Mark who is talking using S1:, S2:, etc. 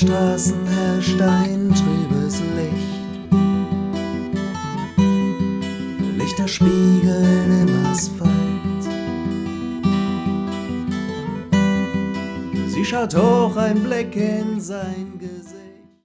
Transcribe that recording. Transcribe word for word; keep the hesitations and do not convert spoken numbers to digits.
S1: Straßen herrscht ein trübes Licht. Lichter spiegeln im Asphalt. Sie schaut hoch, ein Blick in sein